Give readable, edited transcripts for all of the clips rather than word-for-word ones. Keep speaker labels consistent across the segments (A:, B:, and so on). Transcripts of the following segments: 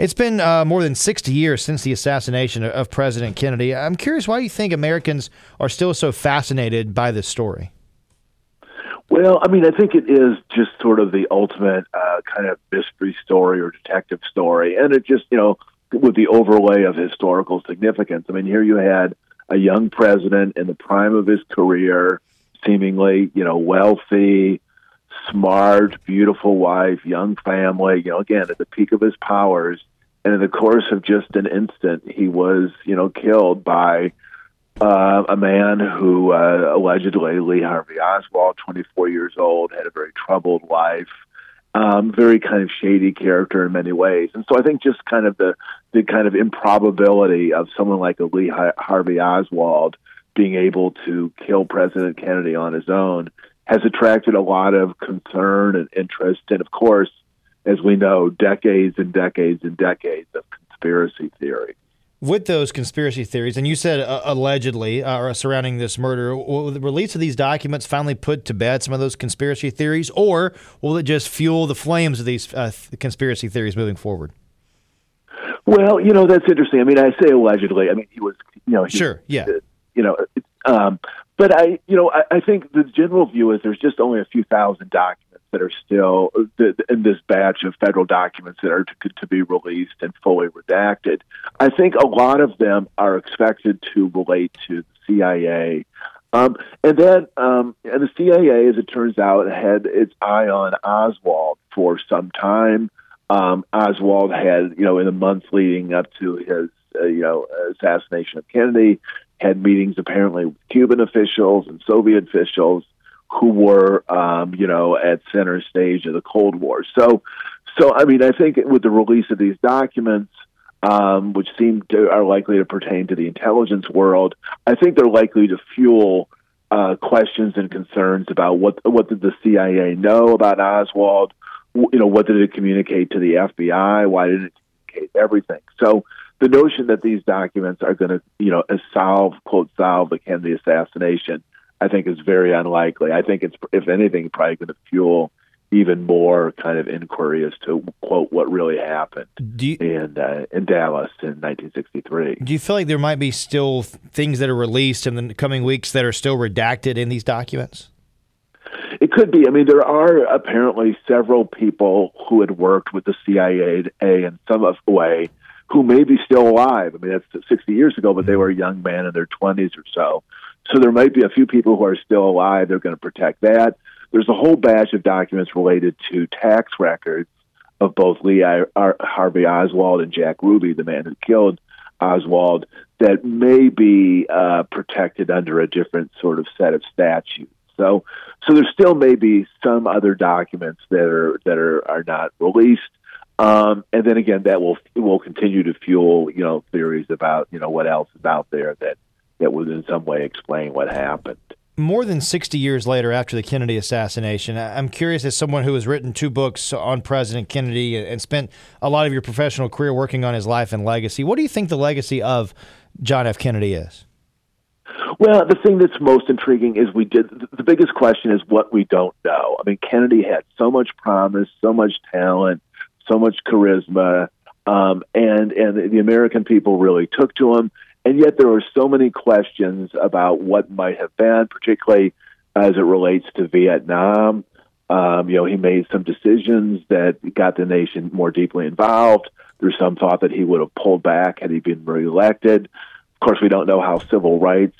A: It's been more than 60 years since the assassination of President Kennedy. I'm curious why you think Americans are still so fascinated by this story.
B: Well, I mean, I think it is just sort of the ultimate kind of mystery story or detective story. And it just, with the overlay of historical significance. I mean, here you had a young president in the prime of his career, seemingly, wealthy, smart, beautiful wife, young family, again, at the peak of his powers. And in the course of just an instant, he was, killed by a man who allegedly, Lee Harvey Oswald, 24 years old, had a very troubled life, very kind of shady character in many ways. And so I think just kind of the kind of improbability of someone like a Lee Harvey Oswald being able to kill President Kennedy on his own has attracted a lot of concern and interest. And of course, as we know, decades and decades and decades of conspiracy theory.
A: With those conspiracy theories, and you said allegedly surrounding this murder, will the release of these documents finally put to bed some of those conspiracy theories, or will it just fuel the flames of these conspiracy theories moving forward?
B: Well, that's interesting. I mean, I say allegedly. I mean, he was,
A: sure, yeah.
B: But I think the general view is there's just only a few thousand documents that are still in this batch of federal documents that are to be released and fully redacted. I think a lot of them are expected to relate to the CIA. And the CIA, as it turns out, had its eye on Oswald for some time. Oswald had, in the months leading up to his, assassination of Kennedy, had meetings apparently with Cuban officials and Soviet officials who were, at center stage of the Cold War. So I mean, I think with the release of these documents, which are likely to pertain to the intelligence world, I think they're likely to fuel questions and concerns about what did the CIA know about Oswald? What did it communicate to the FBI? Why didn't it communicate everything? So the notion that these documents are going to, solve the Kennedy assassination, I think is very unlikely. I think it's, if anything, probably going to fuel even more kind of inquiry as to, quote, what really happened in Dallas in 1963.
A: Do you feel like there might be still things that are released in the coming weeks that are still redacted in these documents?
B: It could be. I mean, there are apparently several people who had worked with the CIA in some way who may be still alive. I mean, that's 60 years ago, but they were a young man in their 20s or so. So there might be a few people who are still alive. They're going to protect that. There's a whole batch of documents related to tax records of both Lee Harvey Oswald and Jack Ruby, the man who killed Oswald, that may be protected under a different sort of set of statutes. So there still may be some other documents that are not released. And then again, that will continue to fuel, theories about, what else is out there that would in some way explain what happened.
A: More than 60 years later after the Kennedy assassination, I'm curious, as someone who has written 2 books on President Kennedy and spent a lot of your professional career working on his life and legacy, what do you think the legacy of John F. Kennedy is?
B: Well, the thing that's most intriguing is the biggest question is what we don't know. I mean, Kennedy had so much promise, so much talent, so much charisma, and the American people really took to him. And yet there were so many questions about what might have been, particularly as it relates to Vietnam. He made some decisions that got the nation more deeply involved. There's some thought that he would have pulled back had he been reelected. Of course, we don't know how civil rights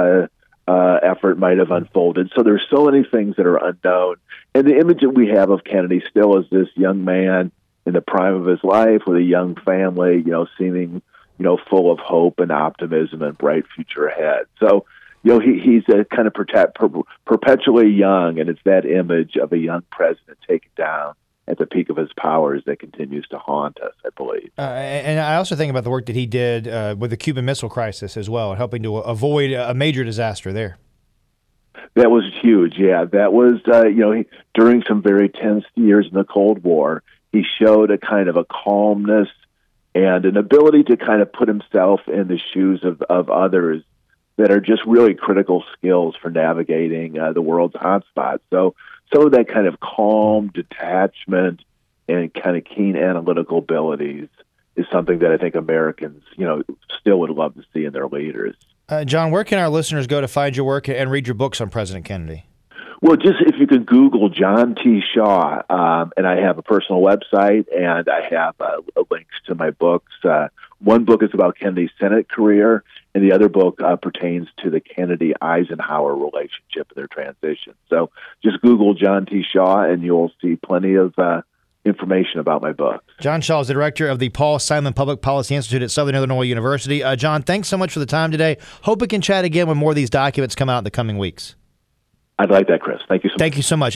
B: effort might have unfolded. So there's so many things that are unknown. And the image that we have of Kennedy still is this young man in the prime of his life with a young family, seeming full of hope and optimism and bright future ahead. So, he's a kind of perpetually young, and it's that image of a young president taken down at the peak of his powers that continues to haunt us, I believe.
A: And I also think about the work that he did with the Cuban Missile Crisis as well, and helping to avoid a major disaster there.
B: That was huge, yeah. That was, during some very tense years in the Cold War, he showed a kind of a calmness and an ability to kind of put himself in the shoes of others that are just really critical skills for navigating the world's hotspots. So some of that kind of calm detachment and kind of keen analytical abilities is something that I think Americans, still would love to see in their leaders.
A: John, where can our listeners go to find your work and read your books on President Kennedy?
B: Well, just if you can Google John T. Shaw, and I have a personal website, and I have links to my books. One book is about Kennedy's Senate career, and the other book pertains to the Kennedy-Eisenhower relationship and their transition. So just Google John T. Shaw, and you'll see plenty of information about my book.
A: John Shaw is the director of the Paul Simon Public Policy Institute at Southern Illinois University. John, thanks so much for the time today. Hope we can chat again when more of these documents come out in the coming weeks.
B: I'd like that, Chris. Thank you so much.
A: Thank you so much.